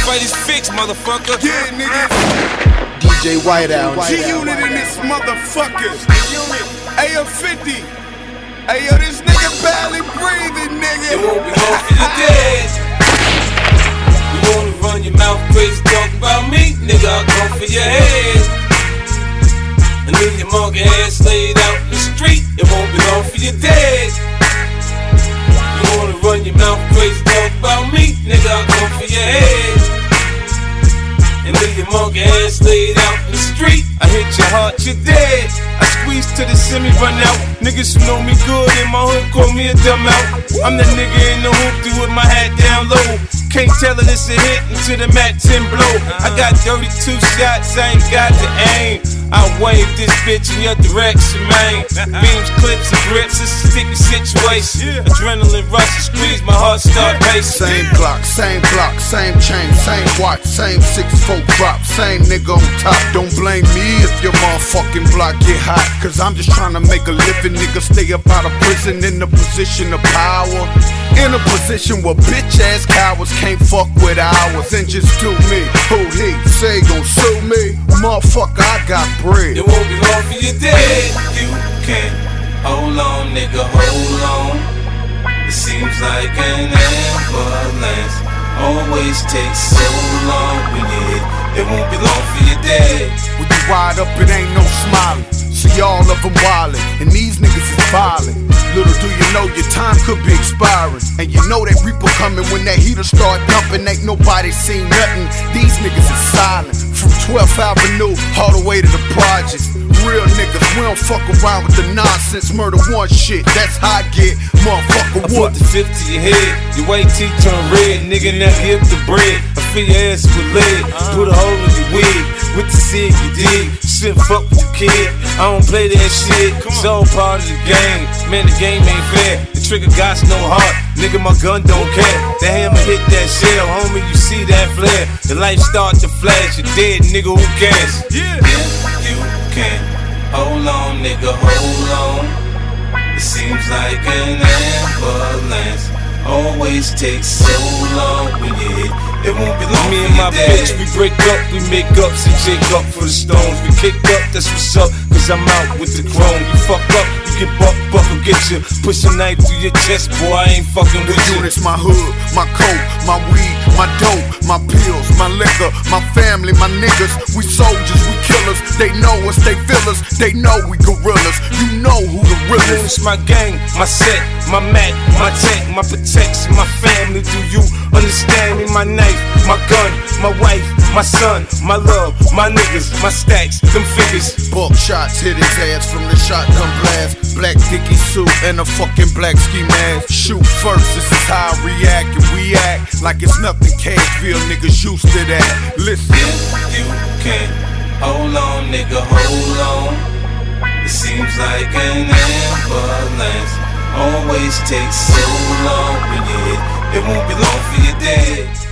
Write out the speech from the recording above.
fight is fixed, motherfucker. Yeah, niggas. DJ Whiteout. G-Unit in this motherfucker. Ayo 50. Ayo, this nigga barely breathing, nigga. It won't be long for your days. You wanna run your mouth crazy, talk about me, nigga, I'll come for your head. And leave your monkey ass laid out in the street. It won't be long for your days. You wanna run your mouth crazy, talk about me, nigga, I'll come for your head. And leave your monkey ass laid out in the street. I hit your heart, you're dead. I squeeze to the semi, run out. Niggas who know me good in my hood call me a dumb out. I'm the nigga in the hoopty with my hat down low. Can't tell her this a hit until the Mac 10 blow. I got 32 shots, I ain't got the aim. I wave this bitch in your direction, man. Beams, clips, and grips, it's a sticky situation. Adrenaline rush and squeeze, my heart start pacing. Same clock, same block, same chain, same watch, same 6'4" drop, same nigga on top. Don't blame me if your motherfucking block get hot, cause I'm just trying to make a living. Nigga stay up out of prison in a position of power, in a position where bitch ass cowards can't fuck with ours and just do me. Who he say gon' sue me? Motherfucker, I got bread. It won't be long for you dead. You can't hold on, nigga, hold on. It seems like an ambulance always takes so long when you hit. It won't be long for you dead. When you wide up, it ain't no smiling. See all of them wildin', and these niggas is violent. Little do you know your time could be expiring, and you know that reaper coming when that heater start dumping. Ain't nobody seen nothing. These niggas is silent. From 12th Avenue all the way to the projects. Real niggas, we don't fuck around with the nonsense. Murder one shit, that's how I get. Motherfucker, what? I put the 50 to your head, your white teeth turn red. Nigga, now give the bread. I fill your ass with lead. Put a hole in your wig with the cig you dig. Shit, fuck with the kid. I don't play that shit. It's all part of the game. Man, the game ain't fair. The trigger got no heart. Nigga, my gun don't care. The hammer hit that shell, homie, you see that flare. The light start to flash. You're dead, nigga, who cares? Yeah. If you can't hold on, nigga, hold on. It seems like an ambulance always takes so long when you hit. It won't be long. Me and my bitch, we break up, we make up, see Jake up for the stones. We kick up, that's what's up, cause I'm out with the chrome. You fuck up, you get buckle, get you. Push a knife through your chest, boy, I ain't fucking with you. Units, my hood, my coat, my weed, my dope, my pills, my liquor, my family, my niggas. We soldiers, we killers. They know us, they feel us, they know we gorillas. You know who the realest. It's my gang, my set, my mat, my tech, my protection, my family. Do you understand me? My knife, my gun, my wife, my son, my love, my niggas, my stacks, them figures. Buck shots hit his ass from the shotgun blast. Black Dickie suit and a fucking black ski mask. Shoot first, this is how I react, and we act like it's nothing. Cashville niggas used to that. Listen. If you can't hold on, nigga, hold on. It seems like an ambulance always takes so long when you hit. It won't be long for your dead.